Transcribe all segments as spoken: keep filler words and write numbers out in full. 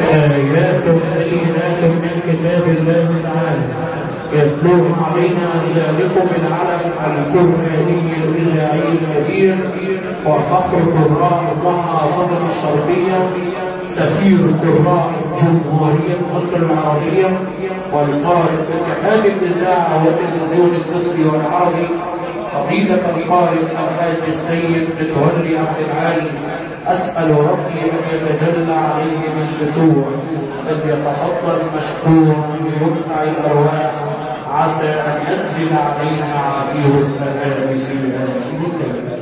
آيات بينات من كتاب الله تعالى يتلوه علينا ذلكم العلم القرآني الإذاعي الكبير وفخر قراء المحافظة الشرقية سفير قراء جمهورية مصر العربية والقارئ اتحاد الإذاعة والتلفزيون المصري والعربي فضيلة القارئ الحاج السيد متولي عبد العالي. أسأل ربي أن يتجلى عليه بالفتوح أن يتفضل مشكورا بمتع الأرواح عسى أن ينزل علينا عبير السلام في هذه الليلة.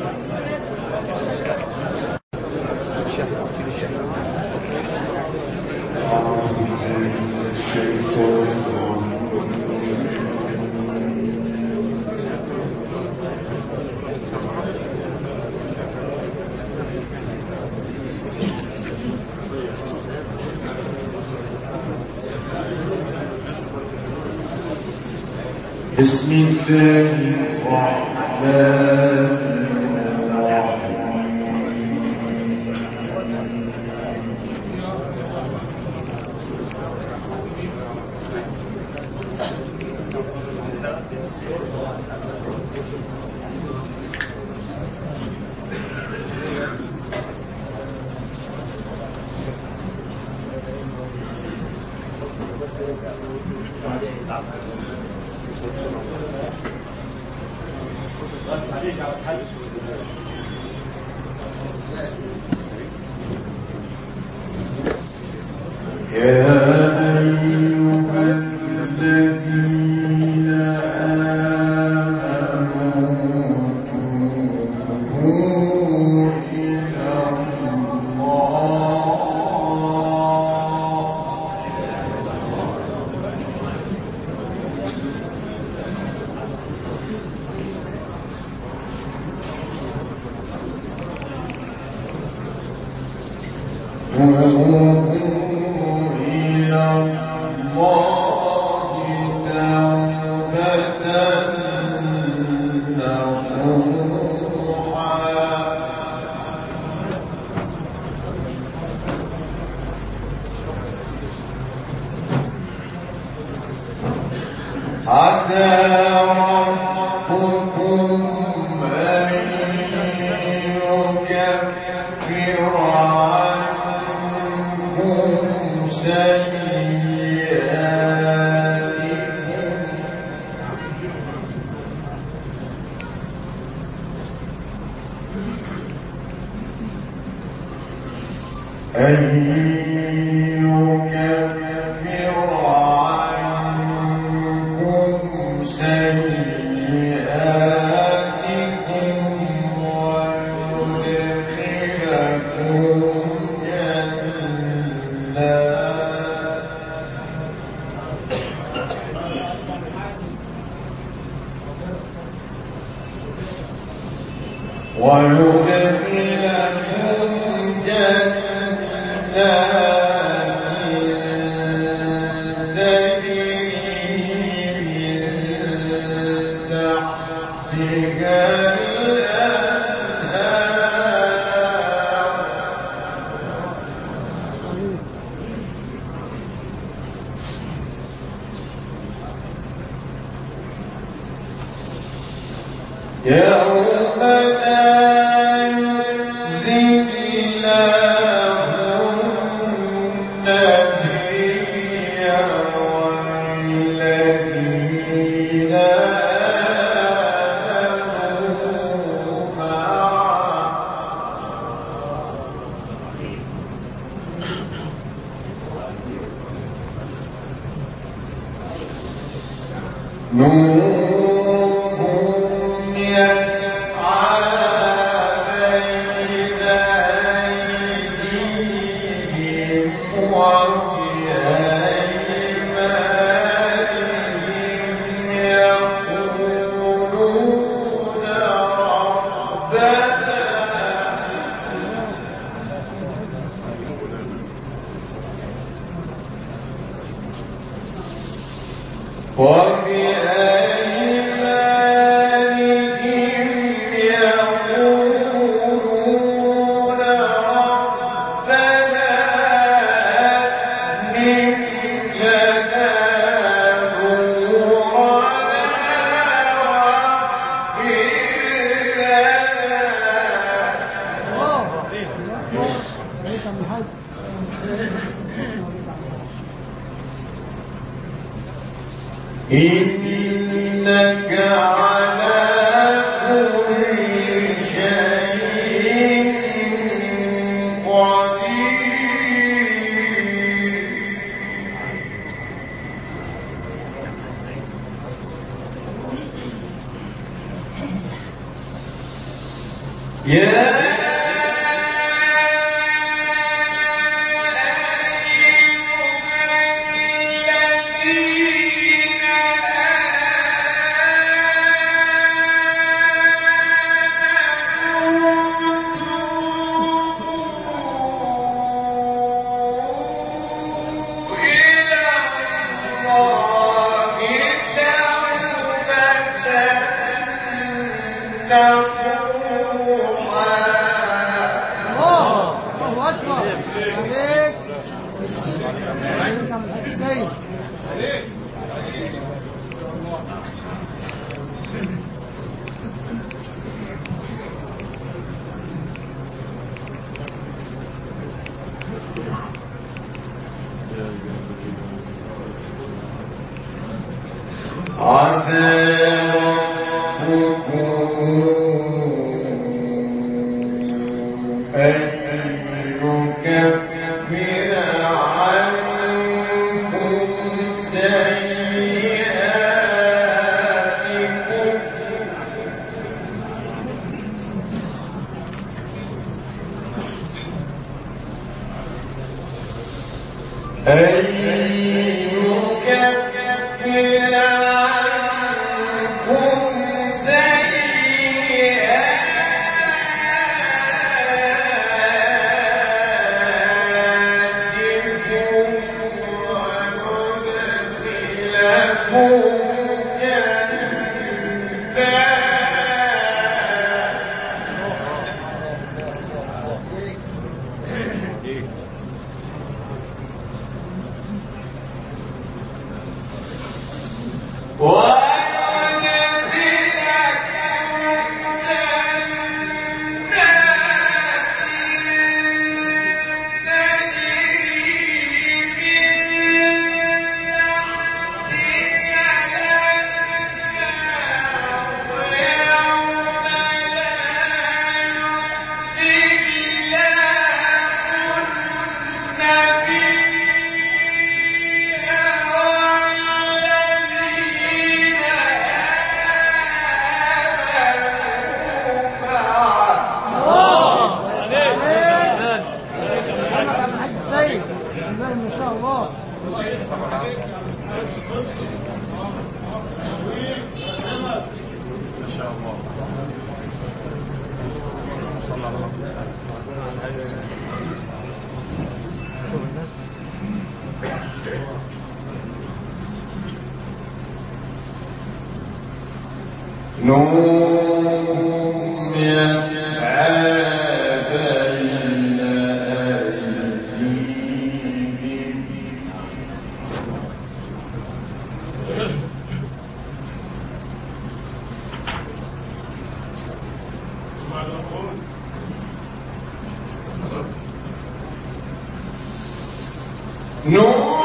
بسم الله الرحمن إنك على كل شيء قدير. يا عسى ربكم أن يكفر عنكم سيئاتكم أن يكفر عنكم سيئاتكم ويدخلكم نوم يسعى بين أيديهم نوم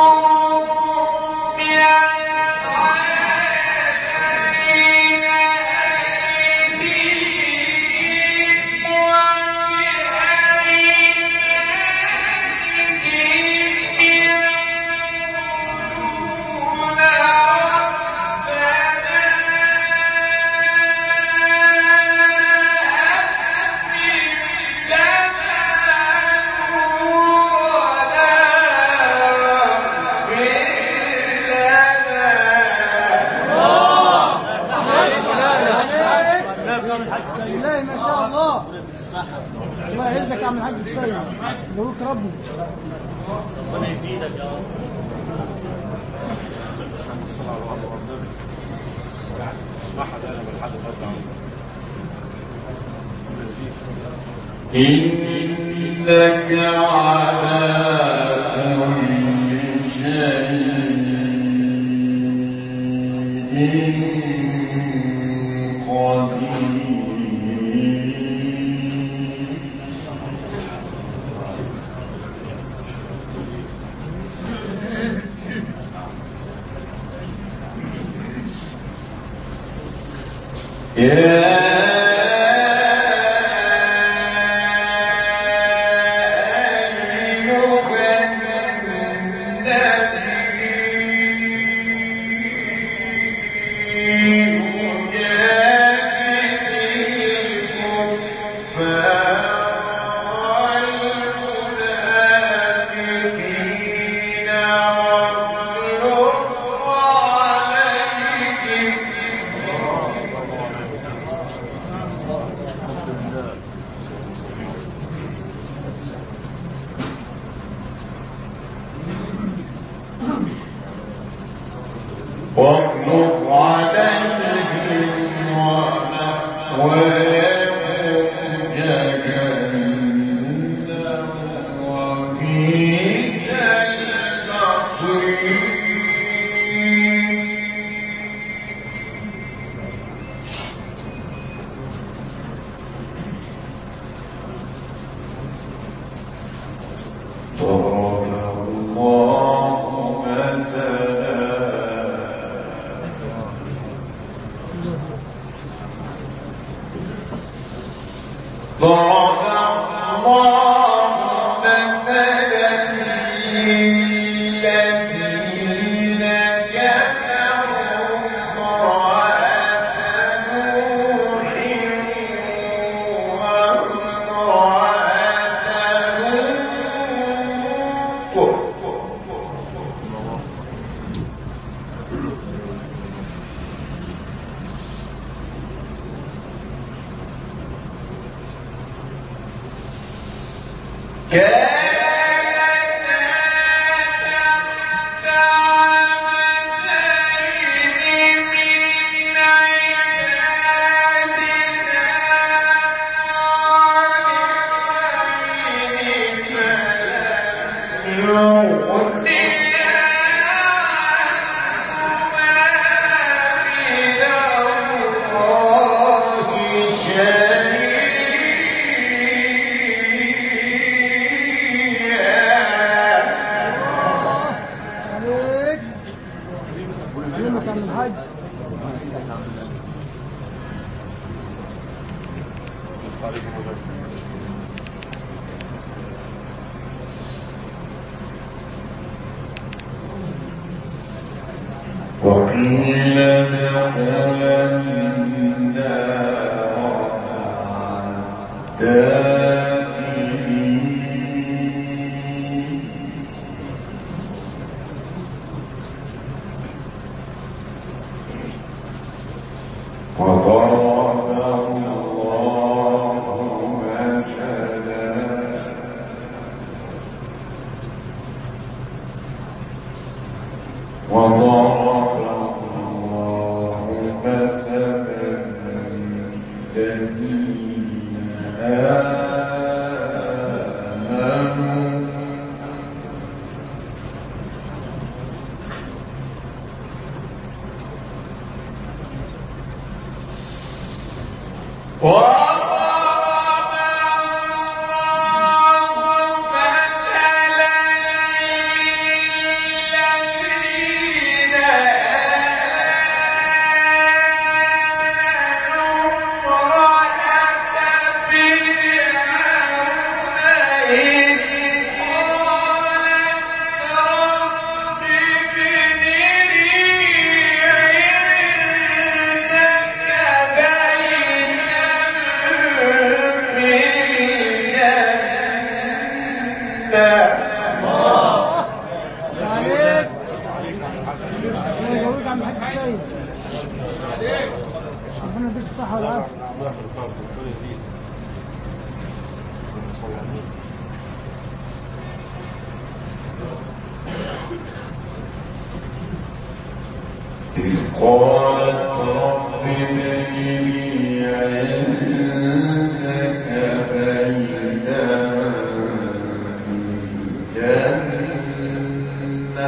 بالله ما شاء الله. الله يعزك يا عم الحاج السيد، مبروك ربي. ربنا يزيدك يا رب. إنك على كل شيء قدير. واغلظ عليهم ومأواهم جهنم وبئس المصير. ضرب الله مثلا ضرب الله مثلا للذين كفروا امرأة نوح وامرأة لوط كانتا تحت عبدين من عبادنا صالحين فلم يغنيا عنهما من الله عليك يونس عن الحج. وقيل ادخلا النار مع الداخلين. وضرب الله مثلا وضرب الله مثلا للذين آمنوا وضرب الله مثلا للذين آمنوا امرأة فرعون إذ قالت رب ابن لي عندك بيتا في الجنة. عليك الله يقويك عم الحج السيد. ربنا يديك الصحة والعافية. إذ قالت رب ابن لي عندك بيتا في الجنة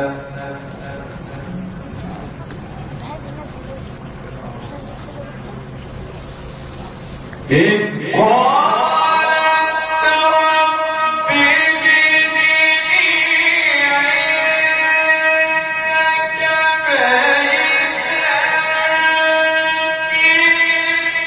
إذ قالت رب ابن لي عندك بيتا في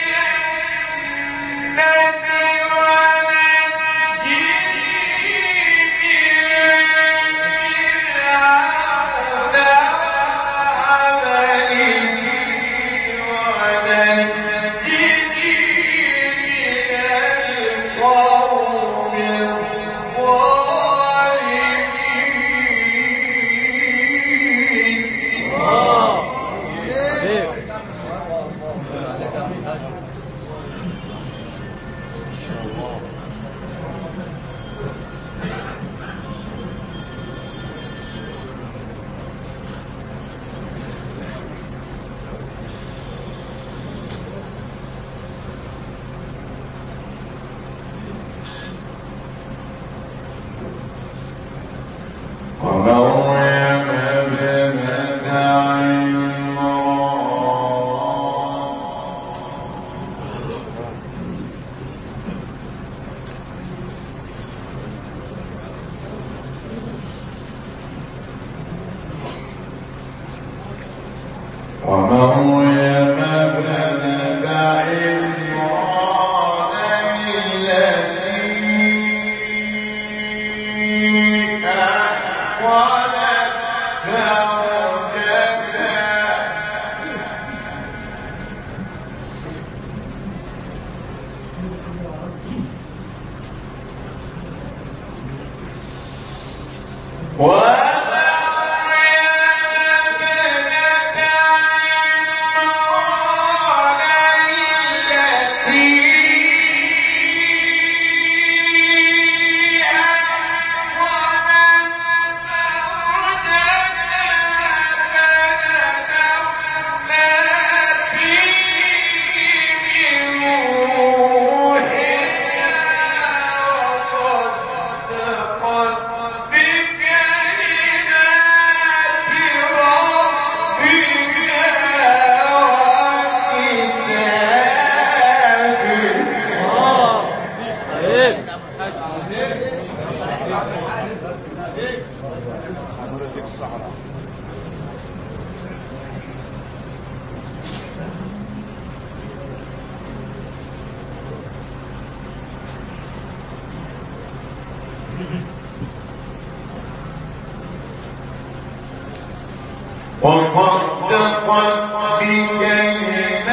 وصدقت بكلمات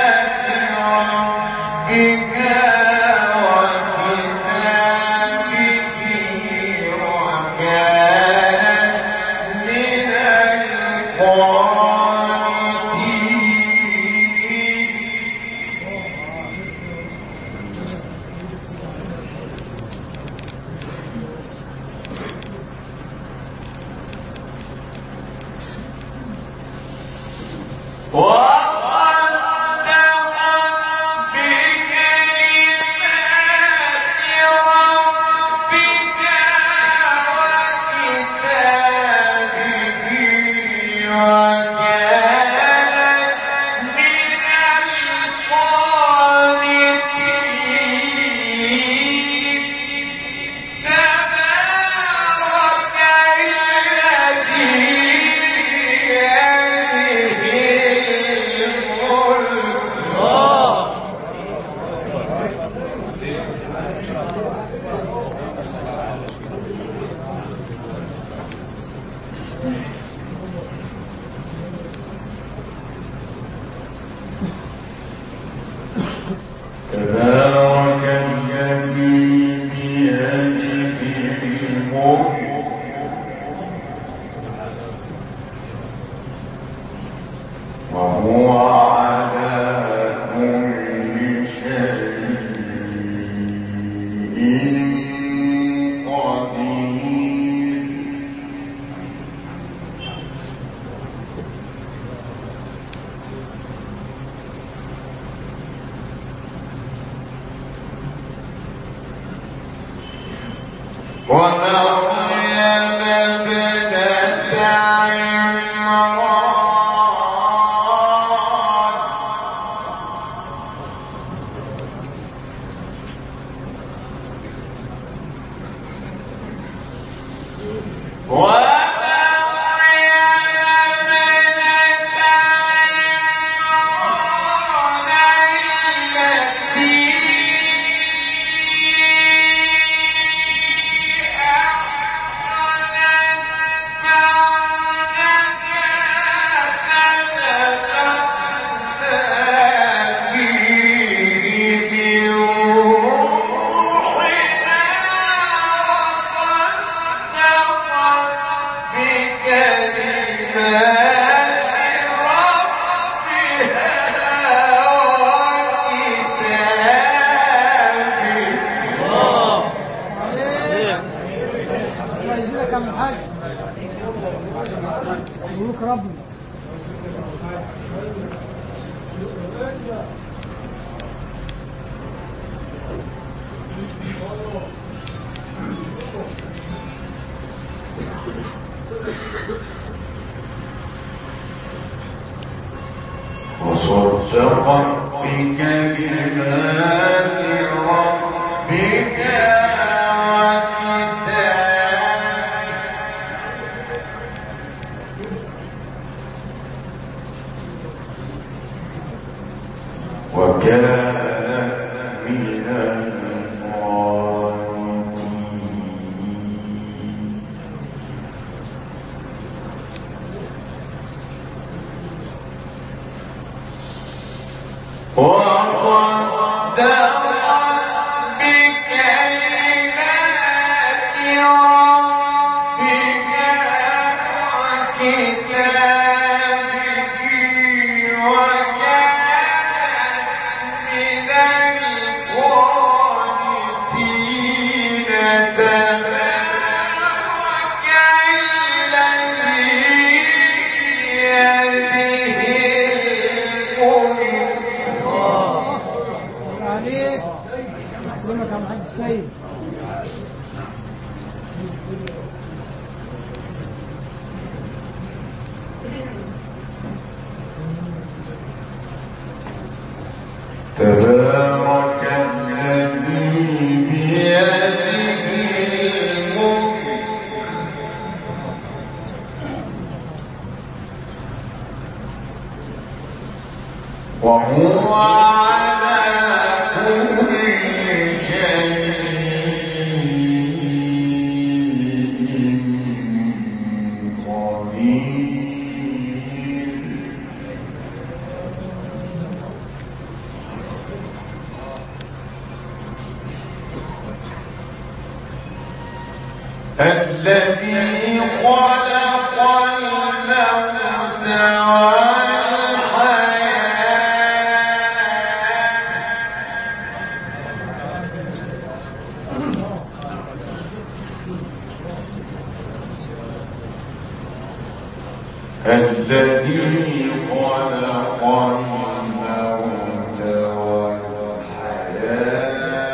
ربك وكتابه وكانت من تبارك الذي بيده الملك وهو على كل شيء قدير. ومريم ابنة عمران مبروك ربنا. وصدقت بكلمات ربك وكتابه وكانت من القانتين وقدرت بكلمات ربك وكتابه وكانت من القانتين تبارك الذي بيده الملك عليك سلمك على الحاج السيد. تبارك الذي بيده الملك وهو على كل شيء قدير الذي خلق الموت والحياة الذي خلق الموت والحياة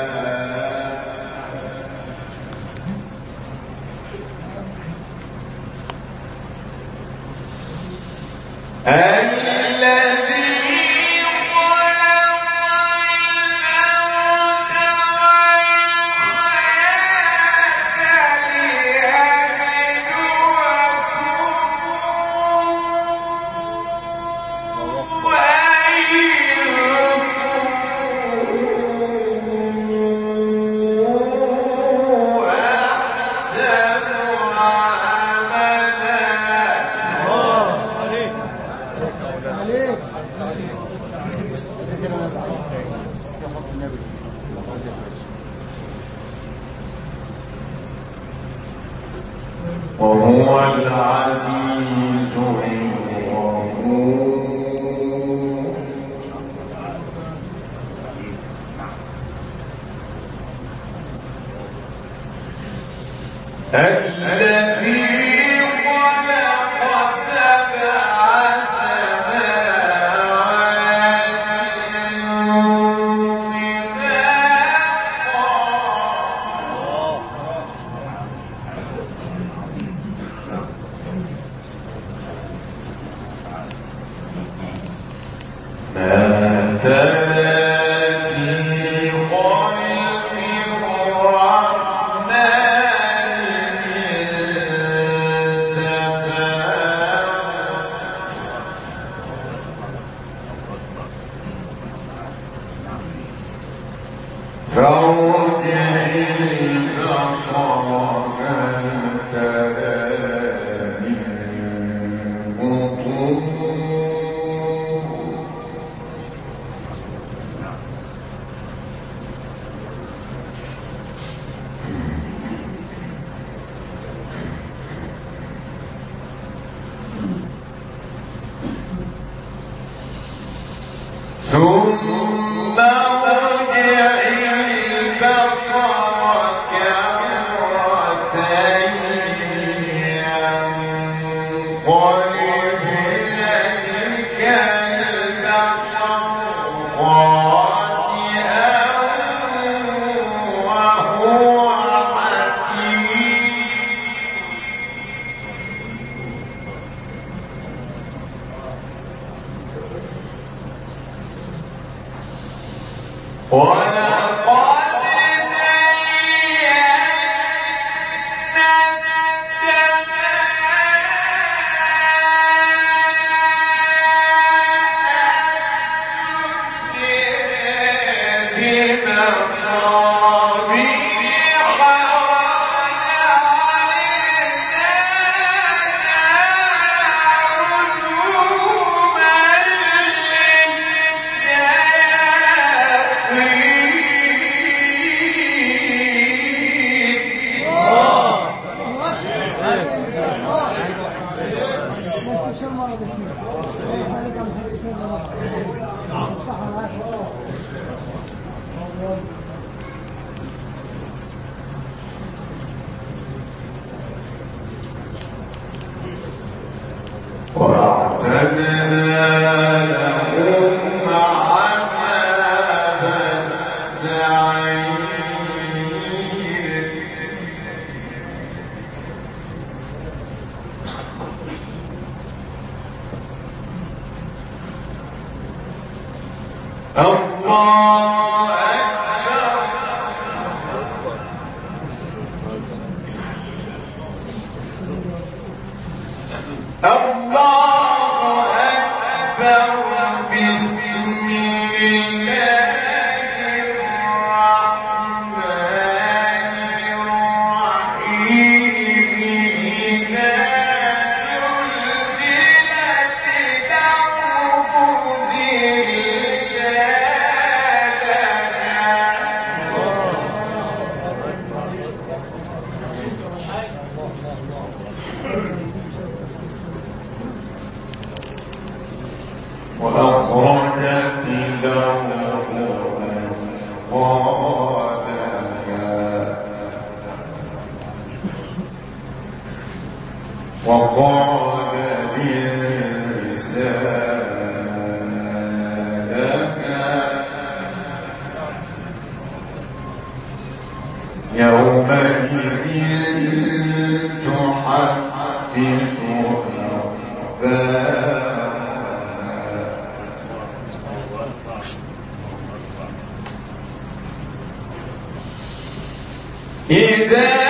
الذي خلق الموت والحياة ليبلوكم أيكم أحسن عملا عليك وهو العزيز الغفور الذي خلق سبع سماوات طباقا ما ترى في خلق الرحمن من تفاوت فارجع البصر هل ترى من فطور ثم ارجع البصر كرتين ينقلب إليك البصر خاسئا وهو حسير ولقد زينا السماء وأعتدنا لهم عذاب السعير الله أكبر الله أكبر بسم الله الرحمن الرحيم إذا زلزلت الأرض وأخرجت الأرض أثقالها وقال الإنسان لها يومئذ تحدث أخبارها إذا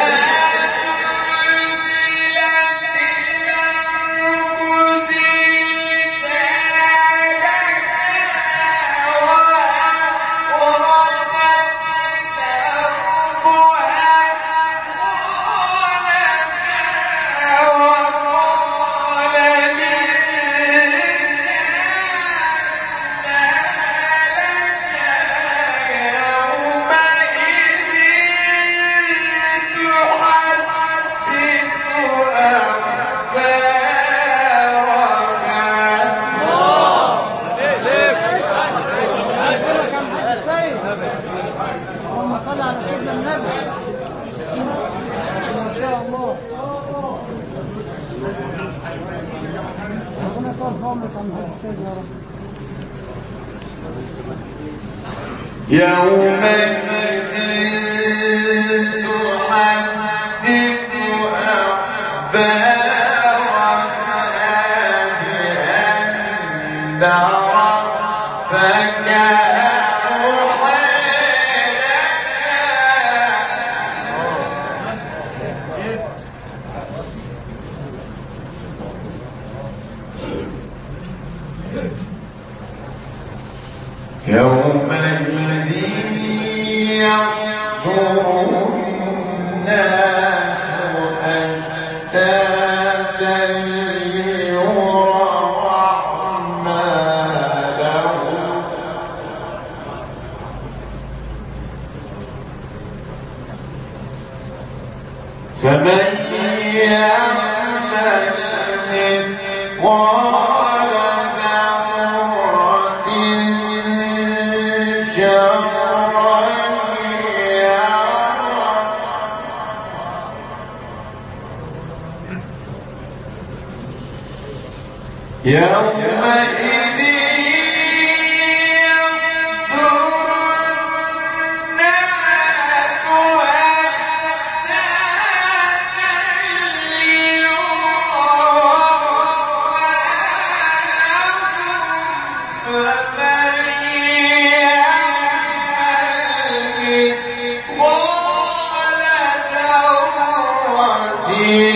يومئذ تحدث أخبارها بأن ربك يومئذ يحضر الناس أشتاتا ليروا أعمالهم فمن يعمل مثقال ذرة يومئذ يحضر الناس أشتاتا ليروا أعمالهم فمن يعمل مثقال ذرة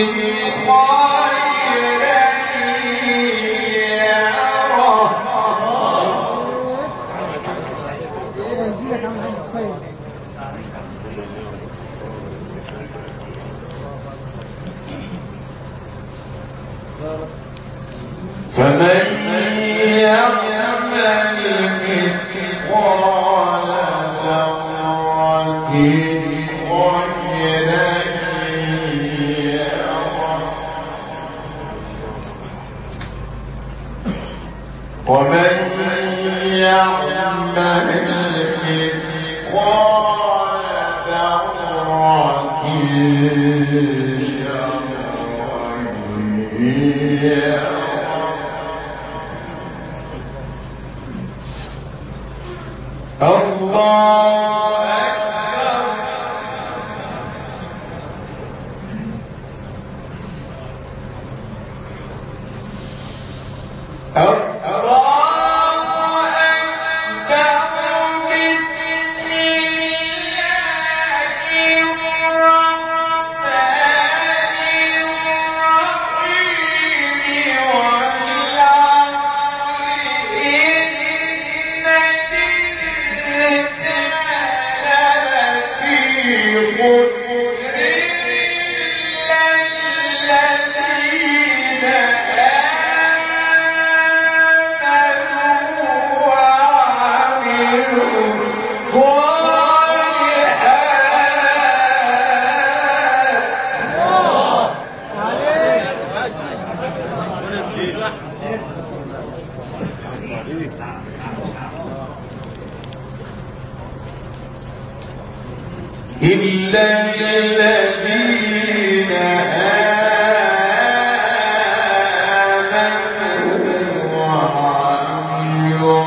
فمن يعمل مثقال ذرة خيرا يره ومن يعمل مثقال ذرة شرا يره الله أكبر. إلا الذين آمنوا وعملوا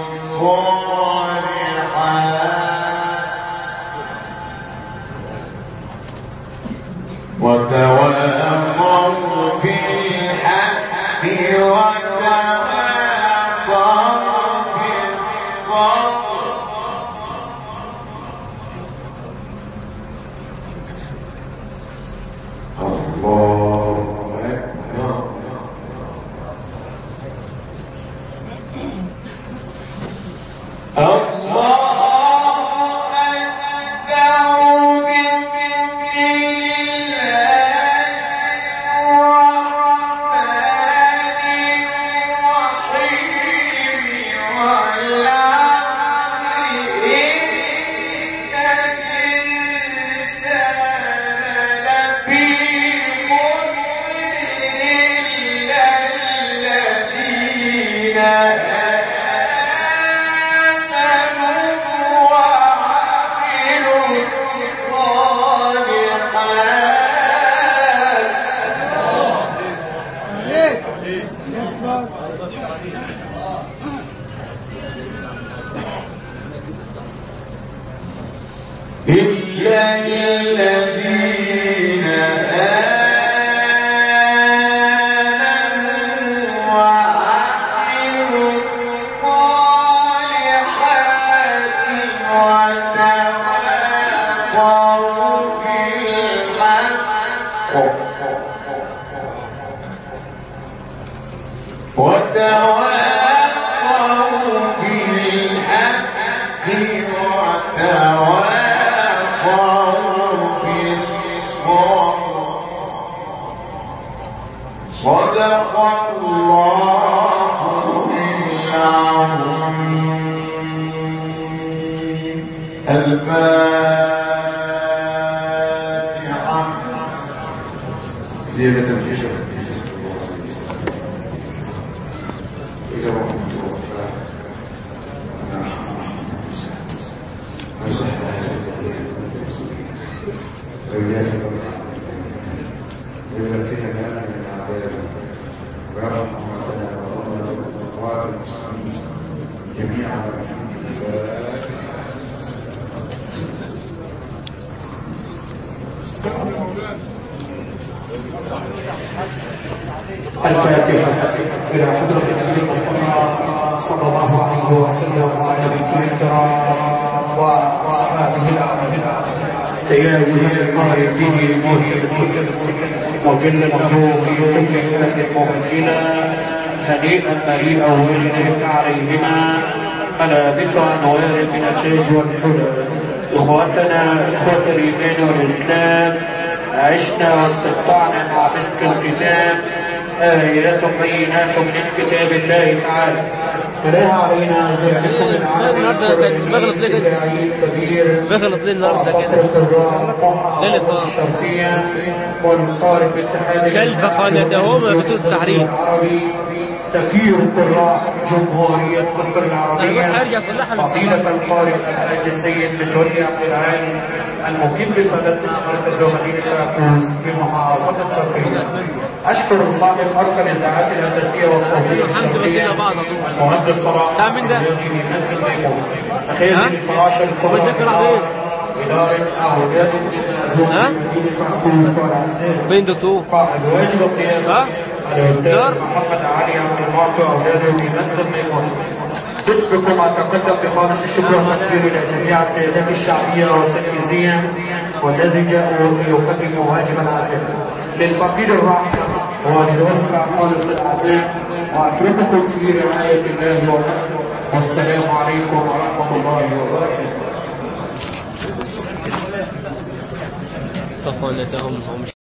الصالحات وتواصوا بالحق وتواصوا بالصبر. إلا الذين آمنوا وعملوا الصالحات وتواصوا بالحق وتواصوا بالحق وتواصوا صدق الله العظيم. الفاتحة. زيادة في شرف إلى روح توفى وصحبه ويجازي ويرتها لنا من أعدائه ويرحم موتنا وأموات المسلمين جميعا والحمد لله. الفاتحة إلى حضرة النبي المصطفى صلى الله عليه وسلم وعلى بيته الكرام وأصحابه الأعلام. يا ولي القهر به المتمسك وجل له في كل حلة مهجنا هنيئا مريئا وإليك عليهما على بك أنوار من التاج والحلى. إخوتنا إخوة الإيمان والإسلام، عشنا واستقطعنا مع مسك الختام آيات بينات من كتاب الله تعالى فلا علينا ذلكم العالم الكبير ليلة الشرقية والمطارق الاتحاد كيف قالتهم بتوت التحرير سفير قراء جمهورية مصر العربية فضيلة القارئ الحاج السيد بجوري عبد العال المقيم ببلدنا مركز مدينة فاكوس بمحافظة شرقية. أشكر صاحب أرقى الإذاعات الهندسية والصوتية الشرقية المهندس صلاح منزل ميمون أخير الفراش القرآن إدارة أولاد مدينة فاكوس والعزيز فين دكتور؟ قائد واجب القيادة الأستاذ محمد علي عبد المعطي وأولاده في منزل ميمون. تسبق ما تقدم بخالص الشكر والتقدير إلى جميع القيادات الشعبية والتنفيذية والذي جاءوا ليقدموا واجب العزاء للفقيد الراحل وللأسرة خالص العزاء وأترككم في رعاية الله وبركاته والسلام عليكم ورحمة الله وبركاته. فقالتهم